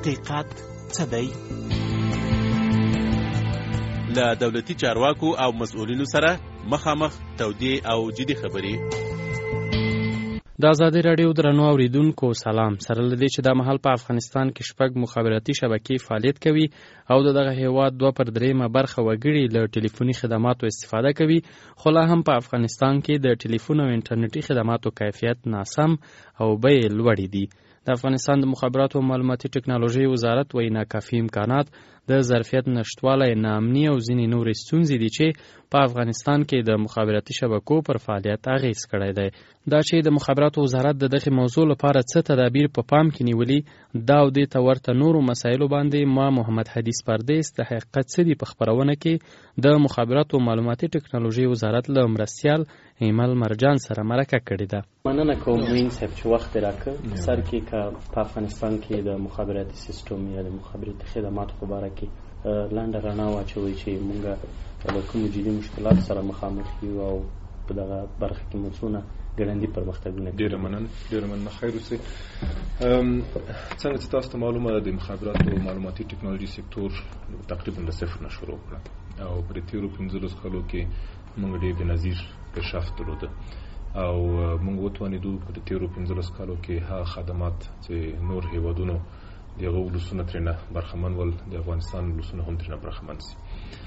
حقیقت څه دی؟ له دولتي چارواکو او مسؤلینو سره مخامخ تودې او جدي خبرې. د ازادي راډیو درنو اوریدونکو سلام. سره لدې چې دا مهال په افغانستان کې 6 مخابراتي شبکې فعالیت کوي او دغه هیواد 2/3 برخه وګړي له ټلیفوني خدماتو استفاده کوي، خو لا هم په افغانستان کې د ټلیفون او انټرنیټي خدماتو کیفیت ناسم او بیې لوړې دي. د افغانستان د مخابراتو او معلوماتي ټکنالوژي وزارت وایي ناکافي امکانات، د ظرفیت نشتوالی، ناامني او ځینې نورې ستونزې دي چې په افغانستان کې د مخابراتي شبکو پر فعالیت اغېز کړی دی. دا چې د مخابراتو وزارت د دغې موضوع لپاره څه تدابیر په پام کې نیولي، دا او دې ته ورته نورو مسایلو باندې ما محمد حدیث پردیس د حقیقت څه دي په خپرونه کې د مخابراتو او معلوماتي ټکنالوژي وزارت له مرستیال ایمل مرجان سره مرکه کړې ده. مننه کوم موین صاحب چې وخت راکړ. سر کې که په افغانستان کې د مخابراتي سیستم یا د مخابراتي خدماتو په اړه کې لنډه رڼا واچوي چې موږ له کومو جدي مشکلاتو سره مخامخ یو او په دغه برخه کې مو څونه ګړندي پرمختګونه. ډېره مننه. خیر اوسئ. څنګه چې تاسو ته معلومه ده د مخابراتو او معلوماتي ټکنالوژي سکتور تقریبا له صفر نه شروع کړ او په تیرو 15 کالو کې موږ ډېر بېنظیر پیشرفت درلوده او موږ وتوانېدو په تیرو 15 کالو کې هغه خدمات چې نور هیوادونو دغه ولسونه ترېنه برخمن ول، د افغانستان ولسونه هم ترېنه برخمن سي.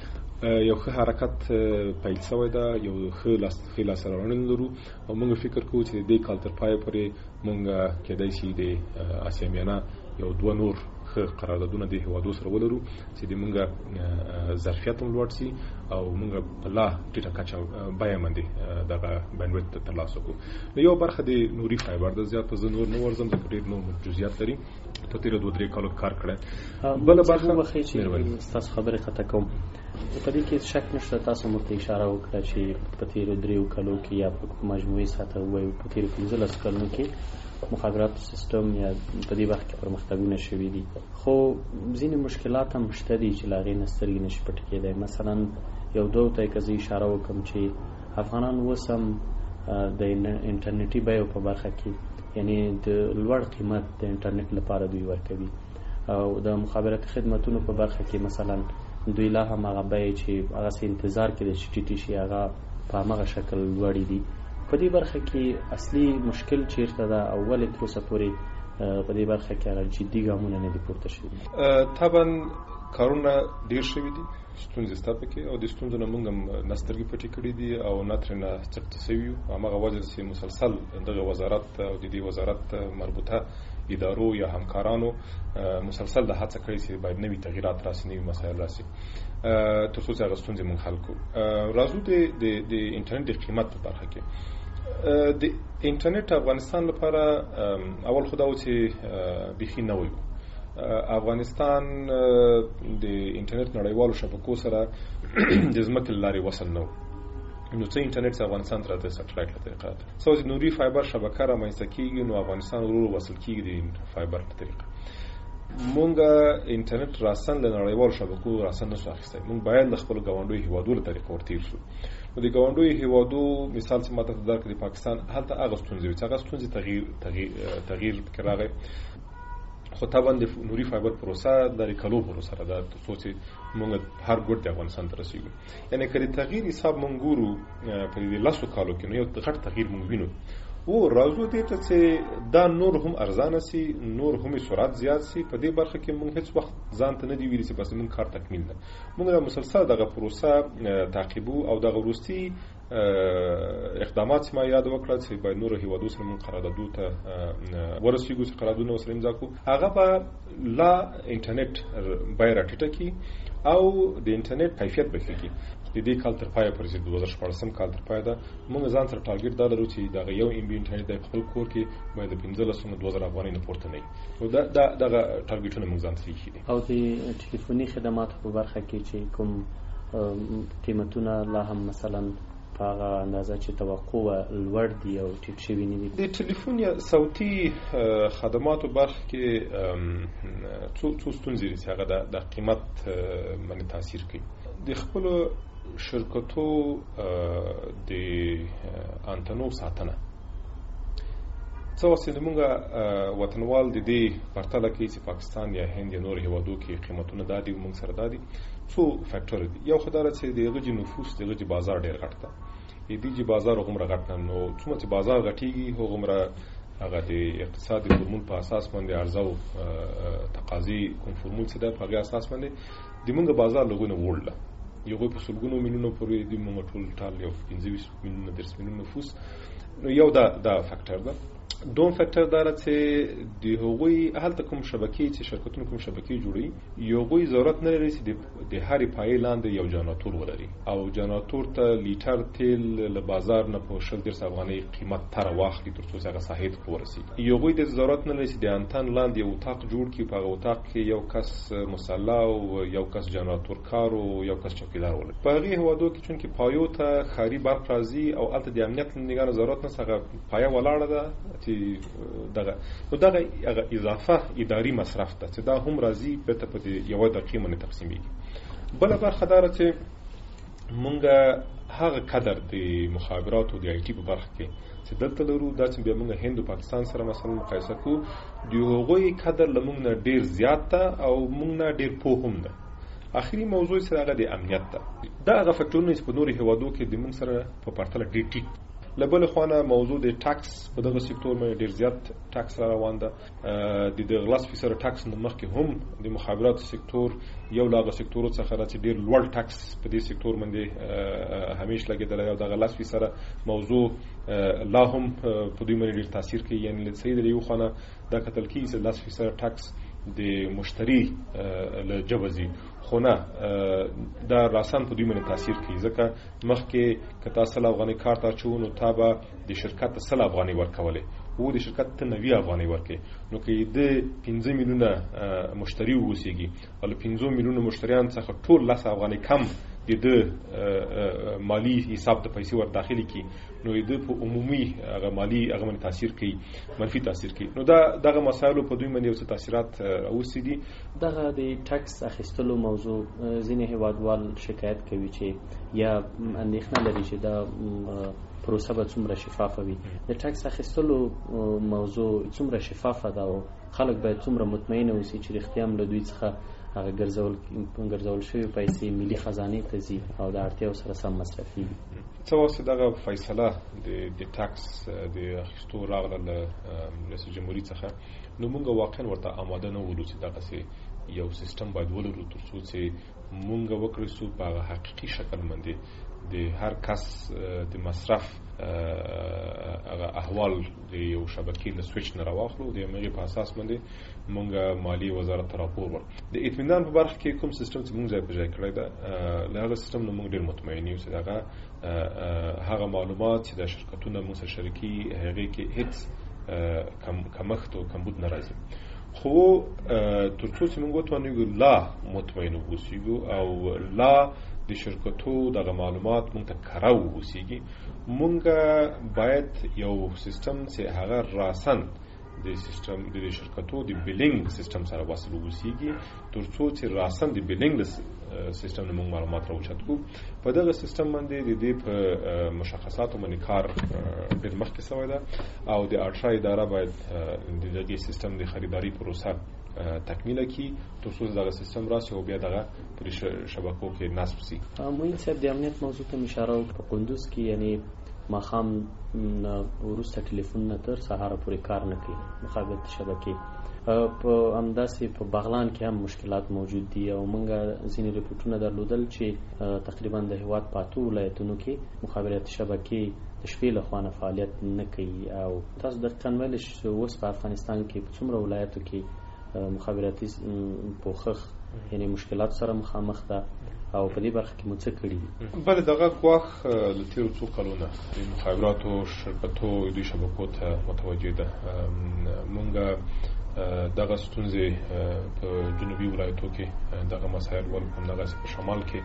یو ښه حرکت پیل شوی ده، یو ښه لاسته راوړنې لرو او موږ فکر کوو چې د دې کال تر پایه پورې موږ کېدای شي د اسیا میانه یو 2 نور ښه قراردادونه د هیوادو سره ولرو چې د موږ ظرفیت هم لوړ سي او موږ په لا ټیټه کچه بیه باندې دغه بینډویت ترلاسه کړو. یو برخه د نوري فایبر د زیات زه نور نه ورځم ځکه ډېر نور جزئیات لري، په تیرو 2-3 کالو کار کړی. بل برخه وخی چې تاسو خبرې خطا کوم په دې کې شک نشته. تاسو موږ ته اشاره وکړه چې په تیرو 3 کالو کې یا په مجموعي سطح وایو په تیرو 15 کالو کې مخابراتو سیستم یا په دې وخت کې پرمختګونه شوي دي، خو ځینې مشکلات هم شته دي چې لا هغې نه سترګې نشي پټې کېدی. مثلا یو دوه ته که زه اشاره وکړم چې افغانان اوس هم د انټرنیټي بیو په برخه کې یعنی د لوړ قیمت د انټرنیټ لپاره دوی ورکوي او د مخابراتي خدماتونو په برخه کې مثلا دوی لا هم هغه بیې چې هغسې انتظار کې دی چې ټیټې شي هغه په همغه شکل لوړې دي. په دې برخه کې اصلي مشکل چیرته ده او ولې تر اوسه پورې په دې برخه کې هغه جدي ګامونه نه دي پورته شوي؟ طبعا کارونه ډېر شوي دي، ستونزې شته پکې او د ستونزو نه موږ هم نه سترګې پټې کړي دي او نه ترېنه چغته شوي یو. همغه وجه چې مسلسل دغه وزارت او د دې وزارت مربوطه ادارو یا همکارانو مسلسل د هڅه کړې چې باید نوي تغییرات راسي، نوي مسایل راسي تر څو چې هغه ستونزې موږ حل کړو. راځو د انټرنیټ د قیمت په برخه کې. د انټرنیټ افغانستان لپاره اول خو دا و چې بیخي نه وي. افغانستان د انټرنیټ نړیوالو شبکو سره د ځمکې له لارې وصل نه و، نو څه انټرنیټ افغانستان ته د سټلایټ له طریقه ده. څو چې نوري فایبر شبکه رامنځته کېږي نو افغانستان ورو وصل کېږي د فایبر په طریقه. مونږ انټرنیټ راسن له نړیوالو شبکو راسن نشو اخیستی. مونږ باید له خپلو ګاونډیو هیوادو له طریقه ورتېر شو. نو د ګاونډیو هیوادو مثال چې ماته درکړي د پاکستان هلته هغه ستونزې وي چې هغه ستونزې تغییر پکې راغی. خو طبعا د نوري فایبر پروسه د ریکالو پروسه ده تر څو چې موږ هر ګوټ د افغانستان ته رسیږو. یعنې که د تغییر حساب موږ ګورو په دې 10 کالو کې نو یو غټ تغییر موږ وینو. او راځو دې ته چې دا نور هم ارزانه سي، نور هم سرعت زیات سي. په دې برخه کې موږ هیڅ وخت ځان ته نه دی ویلي چې بس موږ کار تکمیل ده. موږ د مسلسل دغه پروسه تعقیبو او دغه وروستي اقدامات ما یاد وکړه چې باید نور هیوادو سره موږ قراردادو ته ورسیږو چې قراردادونه سره امضا کړو. هغه به لا انټرنیټ بیه راټیټه کړي او د انټرنیټ کیفیت به ښه کړي. د دې کال تر پایه پورې 2014 کال تر پایه ده موږ ځان سره ټارګټ دا لرو چې دغه یو ام بي انټرنیټ د خپل کور کې باید 15,000 افغانۍ نه پورته نه وي. نو دغه ټارګټونه موږ ځان سره ایښي دي. او د ټلیفوني خدماتو په برخه کې چې کوم قیمتونه لا هم مثلا په هغه اندازه چې توقع لوړ دي او ټیټ شوي نه دي. د ټلیفون یا صوتي خدماتو برخه کې څو ستونزې دي چې هغه د قیمت باندې تاثیر کوي. د خپلو شرکتو د انتنو ساتنه څه وخت موږ وطنوال د دې پرتله کې چې پاکستان یا هند یا نور هیوادو کې قیمتونه دادي موږ سره دادي څو فیکټور دي. یو خدای چې دغه جن نفوس دغه بازار ډیر غټ ده، دې بازار هغه غټ نه، نو څومره چې بازار غټيږي هغه هغه د اقتصادي فورمول په اساس باندې عرضه او تقاضي کوم فورمول څه ده په هغه اساس باندې د موږ بازار لګونه وړل یو په سلګونو میلیونو پورې د موږ ټول ټال یو 15 میلیونه 10 میلیونه نفوس. نو یو دا فیکټر ده. دوم فیکټر دا چې د هغوی هلته کوم شبکې چې شرکتونو کوم شبکې جوړي یو غوي ضرورت نه لري چې د هرې پای لاندې یو جنراتور ولري او جنراتور ته لیټر تیل له بازار نه په 100 افغانۍ قیمت تر واخلي تر څو هغه صحیح ورسیږي. یو غوي د ضرورت نه لري چې د انتن لاندې یو اتاق جوړ کړي، په هغه اتاق کې یو کس مصلا او یو کس جنراتور کار او یو کس چوکیدار ولري. په هغه هوادو کې چونکې پایو ته خاري برق راځي او الته د امنیت نگران ضرورت نه څنګه پایا ولاړه ده دغه هغه اضافه اداري مصرف ده چې دا هم راځي په ته په یو دقیقه باندې تقسیمېږي. بل برخه دا چې مونږ هغه قدر د مخابرات او د آی ټي په برخه کې چې دلته لرو دا چې به مونږ هند او پاکستان سره مثلا مقایسه کوو د هغوی قدر لمونږ نه ډیر زیات ده او مونږ نه ډیر پوه هم ده. اخري موضوع سره هغه د امنیت ده. دا هغه فکټورونه چې په نورو هیوادو کې د مونږ سره په پرتله ډیر ټیټ. لبل خوانه موضوع د ټاکس په دغه سکتور باندې ډیر زیات ټاکس روان ده. د غلاس فیصد ټاکس نه مخکې هم د مخابرات سکتور یو لاغه سکتور څخه راځي ډیر لوړ ټاکس په دې سکتور باندې همیش لګیدل او د غلاس فیصد موضوع لا هم په دې باندې ډیر تاثیر کوي. یعنی لته سید یو خوانه د قتل کیسه غلاس فیصد ټاکس د مشتری له جوازي خونه دا راسن په دې باندې تاثیر کوي ځکه مخکې کتا 100 افغاني کارت اچو نو تابه د شرکت 100 افغاني ورکولې او د شرکت ته 90 افغاني ورکې نو کې د 15 میلیونه مشتری ووسیږي او 15 میلیونه مشتریان څخه ټول 10 افغاني کم د مالی حساب د پیسې ور داخلي کی نو د په عمومي هغه مالی هغه باندې تاثیر کوي منفي تاثیر کوي. نو دغه مسایلو په دوی باندې اوس تاثیرات اوسې دي. دغه د ټاکس اخیستلو موضوع ځینې هیوادوال شکایت کوي چې یا اندېښنه لري چې دا پروسه به څومره شفافه وي. د ټاکس اخیستلو موضوع څومره شفافه ده او خلک باید څومره مطمئن اوسي چې رښتیا هم له دوی څخه هغه ګرځول شوی پیسې ملي خزانه ته ځي او د اړتیاو سره سم مصرفي. څه واسه دغه فیصله د ټاکس د اخیستو راغله له رئیس جمهوریت څخه نو موږ واقعا ورته آماده نه ولو چې دغه سي یو سیستم باید ولرو ترڅو چې موږ وکړو چې په حقيقي شکل باندې د هر کس د مصرف هغه احوال د یو شبکې له سویچ نه راوخلو د امنیت په اساس باندې مونږ مالی وزارت راپور ور د اطمینان په برخه کې کوم سیستم چې مونږ ځای په ځای کړی دا له هغه سیستم نو مونږ ډیر مطمئن یو چې هغه معلومات چې د شرکتونو مو سره شریکي هغه کې هیڅ کمښت او کمبود ناراضي. خو ترڅو چې مونږ وتوانیو لا مطمئن اوسو او لا د شرکتو دغه معلومات مونږ ته کراو اوسېږي مونږ باید یو سیستم چې هغه راسن د سیستم د شرکتو د بیلینګ سیستم سره وصل اوسېږي ترڅو چې راسن د بیلینګ سیستم نو مونږ معلومات راوچت کو په دغه سیستم باندې د دې په مشخصاتو باندې کار ډېر مخکې شوی ده او د اټرا اداره باید د دغه سیستم د خریداري پروسه تکمیل کی ترڅو دغه سیستم راسي او بیا دغه پر شبکو کې نصب شي. موږ صاحب د امنیت موضوع ته اشاره په قندوز کې یعنی ماخام ورسته ټلیفون نه تر سهار پورې کار نه کوي مخابراتي شبکې په همداسې په بغلان کې هم مشکلات موجود دي او موږ ځینې ریپورتونه درلودل چې تقریبا د هیواد په 8 ولایتونو کې مخابراتي شبکې د شپې له خوا فعالیت نه کوي او تاسو دقیقاً ویل اوس په افغانستان کې په څومره ولایتو کې مخابراتي پوښښ یعنی مشکلات سره مخامخ ده او په دې برخه کې مو څه کړي؟ بل دغه غواخ لتیرو څو کلونه د مخابراتو شرکتو د شبکو ته متوجه ده. مونږ دغه ستونزې په جنوبي ولایتو کې دغه مسایل ول کوم دغه په شمال کې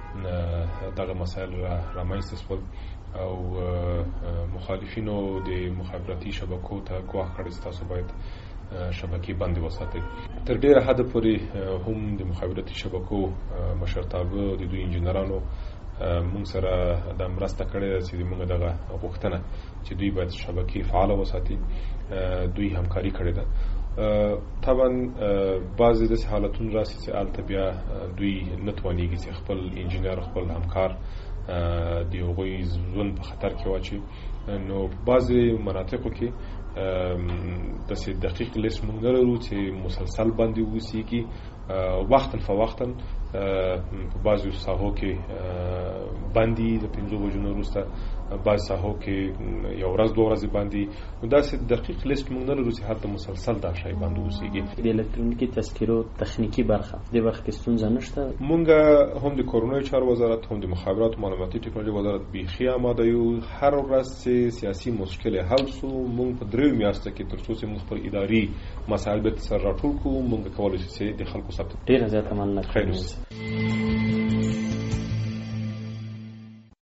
دغه مسایل رامنځته شول او مخالفینو د مخابراتي شبکو ته غواخ کړی تاسو باید شبکې باندې وساتي. تر ډیره حد پورې هم د مخابراتي شبکو مشرتابه د دوی انجنیرانو مونږ سره د مرسته کړې ده چې موږ دغه غوښتنه چې دوی باید شبکې فعاله وساتي دوی همکاري کړې ده. طبعا بعضې داسې حالتونه راسي چې هلته بیا دوی نه توانېږي چې خپل انجینر خپل همکار د هغوی ژوند په خطر کې واچي. نو بعضې مناطقو کې داسې دقیق لیست موږ نه لرو چې مسلسل باندې اوسېږي. وقتا فوقتا په بعضو ساحو کې باندې د 5 بجو نه وروسته بعض ساحو کې یو ورځ 2 ورځې باندې. نو داسې دقیق لیست موږ نه لرو چې هلته مسلسل دا شی باندې اوسېږي. د الکترونیکي تذکرو تخنیکي برخه د وخت کې ستونزه نشته. مونږ هم د کورونای چارو وزارت هم د مخابرات او معلوماتي ټکنالوژي وزارت بیخي آماده یو. هر ورځ چې سیاسي مشکل حل سو مونږ په 3 میاشتو کې تر څو چې موږ خپل اداري مسایل به سره راټول کوو مونږ کولای شو چې د خلکو ثبت. ډیر زیات مننه.